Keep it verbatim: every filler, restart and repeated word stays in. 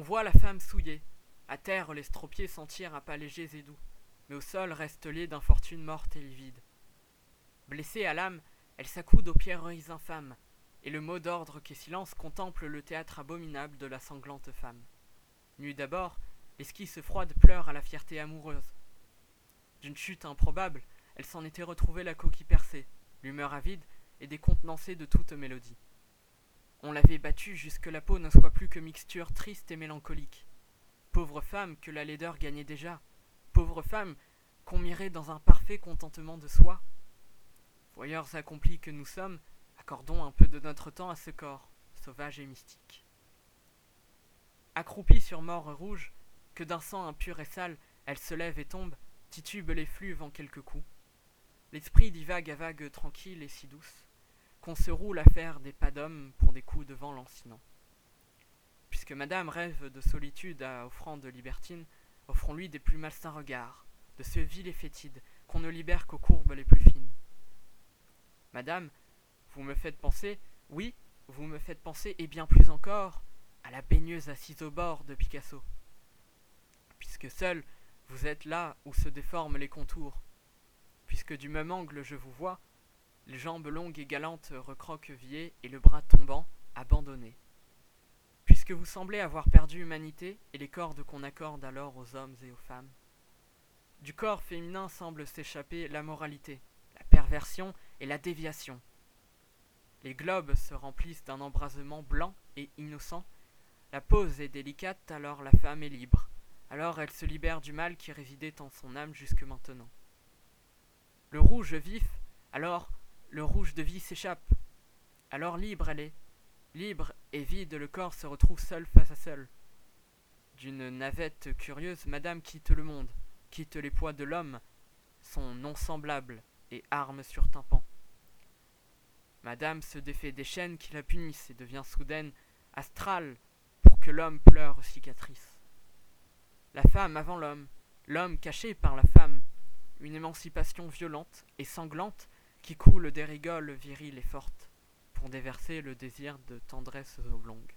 voit la femme souillée. À terre, les stropiés s'en tirent à pas légers et doux, mais au sol reste liée d'infortune morte et livide. Blessée à l'âme, elle s'accoude aux pierreries infâmes, et le mot d'ordre qu'est silence contemple le théâtre abominable de la sanglante femme. Nue d'abord, l'esquisse froide pleure à la fierté amoureuse. D'une chute improbable, elle s'en était retrouvée la coquille percée, l'humeur avide et décontenancée de toute mélodie. On l'avait battue jusque la peau ne soit plus que mixture triste et mélancolique. Pauvre femme que la laideur gagnait déjà, pauvre femme qu'on mirait dans un parfait contentement de soi. Voyeurs accomplis que nous sommes, accordons un peu de notre temps à ce corps, sauvage et mystique. Accroupie sur mort rouge, que d'un sang impur et sale, elle se lève et tombe, titube les fluves en quelques coups. L'esprit divague à vagues tranquilles et si douces, qu'on se roule à faire des pas d'homme pour des coups de vent lancinants. Puisque madame rêve de solitude à offrande libertine, offrons-lui des plus malsains regards, de ce vil et fétide qu'on ne libère qu'aux courbes les plus fines. Madame, vous me faites penser, oui, vous me faites penser, et bien plus encore, à la baigneuse assise au bord de Picasso. Puisque seule, vous êtes là où se déforment les contours, puisque du même angle je vous vois, les jambes longues et galantes recroquevillées et le bras tombant, abandonné. Puisque vous semblez avoir perdu humanité et les cordes qu'on accorde alors aux hommes et aux femmes. Du corps féminin semble s'échapper la moralité, la perversion et la déviation. Les globes se remplissent d'un embrasement blanc et innocent. La pose est délicate, alors la femme est libre. Alors elle se libère du mal qui résidait en son âme jusque maintenant. Le rouge vif, alors le rouge de vie s'échappe. Alors libre elle est. Libre et vide, le corps se retrouve seul face à seul. D'une navette curieuse, madame quitte le monde, quitte les poids de l'homme, son non semblable et arme sur tympan. Madame se défait des chaînes qui la punissent et devient soudaine astrale pour que l'homme pleure aux cicatrices. La femme avant l'homme, l'homme caché par la femme, une émancipation violente et sanglante qui coule des rigoles viriles et fortes pour déverser le désir de tendresses oblongues.